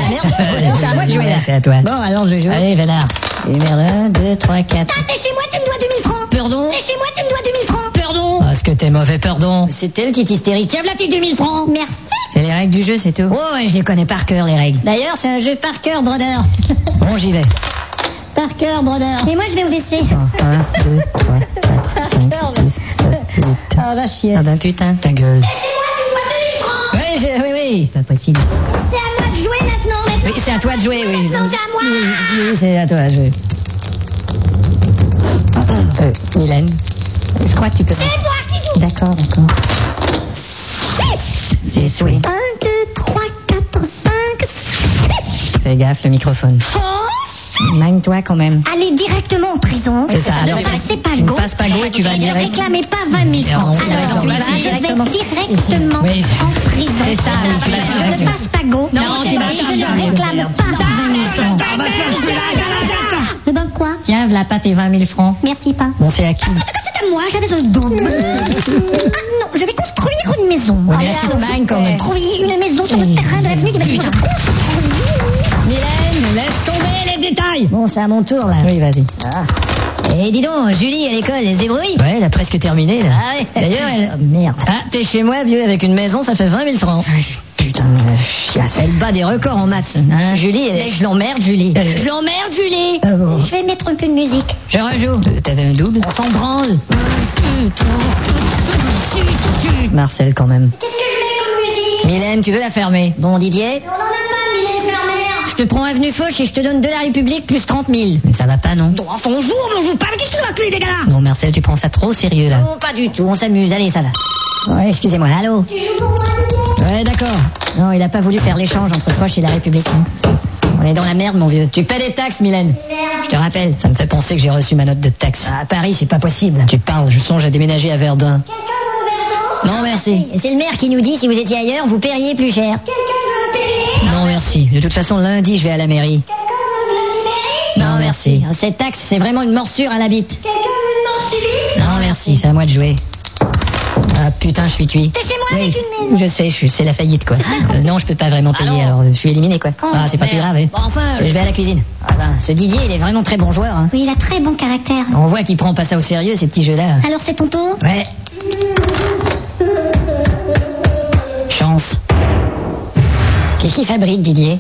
Merde, c'est à moi de jouer là. C'est à toi. Bon, alors je joue. Allez, Vénard. Numéro 1, 2, 3, 4. T'es chez moi, tu me dois 2000 francs. Pardon? T'es chez moi, tu me dois 2000 francs. Pardon? Oh, est-ce que t'es mauvais, pardon? C'est elle qui est hystérique. Tiens, voilà tes 2000 francs. Merci. C'est les règles du jeu, c'est tout. Oh, ouais, je les connais par cœur, les règles. D'ailleurs, c'est un jeu par cœur, brother. Bon, j'y vais. Par cœur, brother. Et moi, je vais au WC. 1, 2, 3, 4, 5, 6, 7, 8. Ah, va chier. Ah ben putain, ta gueule. Oui, oui. Pas possible. C'est à moi de jouer maintenant. Oui, c'est à toi de jouer, oui. Non, c'est à moi. Oui, c'est à toi de jouer. Mylène, je crois que tu peux... C'est toi qui joues. D'accord. C'est oui. 1, 2, 3, 4, 5. Fais gaffe, le microphone. Fonce. Mine-toi quand même. Allez directement en prison. C'est ça, alors Ne passez pas tu ne go. passes pas go et tu vas Ne direct. réclamez pas 20 000 francs. Non, Alors, tu vas je vais directement. directement Oui, en prison. c'est ça, oui, tu vas Je ne directement. passe pas go. Non, tu vas et je pas ne réclame pas 20 000 francs. Eh ben quoi? Tiens, v'là pas tes 20 000 francs. Merci pas. Bon, c'est à qui? En tout cas, c'est à moi, j'avais un don. Ah non, je vais construire une maison. Oui, mais là, tu te manques quand même. Construire une maison sur le terrain de l'avenue du bâtiment. Mylène, laisse tomber les détails. Bon, c'est à mon tour, là. Oui, vas-y. Et dis donc, Julie, à l'école, elle se débrouille? Ouais, elle a presque terminé, là. Ah ouais. D'ailleurs, elle... Oh, merde. Ah, t'es chez moi, vieux, avec une maison, ça fait 20 000 francs. Putain, chiasse. Elle bat des records en maths. Hein, Julie, je l'emmerde, Julie. Je l'emmerde, Julie. Bon. Je vais mettre un peu de musique. Je rejoue. T'avais un double? On s'en branle. Marcel, quand même. Qu'est-ce que je mets comme musique? Mylène, tu veux la fermer? Bon, Didier? On en a pas, Mylène, c'est la merde. Je te prends avenue Foch et je te donne de la République plus 30 000. Mais ça va pas, non? Bon, enfin, on joue pas. Mais qu'est-ce que tu vas clé, des gars là? Bon, Marcel, tu prends ça trop au sérieux, là. Non, pas du tout, on s'amuse. Allez, ça va. Ouais, excusez-moi, allô? Tu joues pour moi? Ouais, d'accord. Non, il a pas voulu faire l'échange entre Foch et la République. On est dans la merde, mon vieux. Tu paies des taxes, Mylène. Merde. Je te rappelle. Ça me fait penser que j'ai reçu ma note de taxe. À Paris, c'est pas possible. Tu parles, je songe à déménager à Verdun. Quelqu'un veut un verre d'eau? Non, merci. C'est le maire qui nous dit si vous étiez ailleurs, vous paieriez plus cher. Quelqu'un veut un télé? Non, merci. De toute façon, lundi, je vais à la mairie. Quelqu'un veut de l'antimairie? Non, merci. Cette taxe, c'est vraiment une morsure à la bite. Quelqu'un veut une morceau? Non, merci, c'est à moi de jouer. Ah, putain, je suis cuit. T'es chez moi Oui, avec une maison. je sais, c'est la faillite, quoi. Non, je peux pas vraiment payer, non. alors je suis éliminé, quoi. Oh, Ah, c'est pas plus grave, hein. Bon, enfin, Je vais à la cuisine. Ah ben, ce Didier, il est vraiment très bon joueur. Hein. Oui, il a très bon caractère. On voit qu'il prend pas ça au sérieux, ces petits jeux-là. Alors c'est ton tour? Ouais. Chance. Qu'est-ce qu'il fabrique, Didier?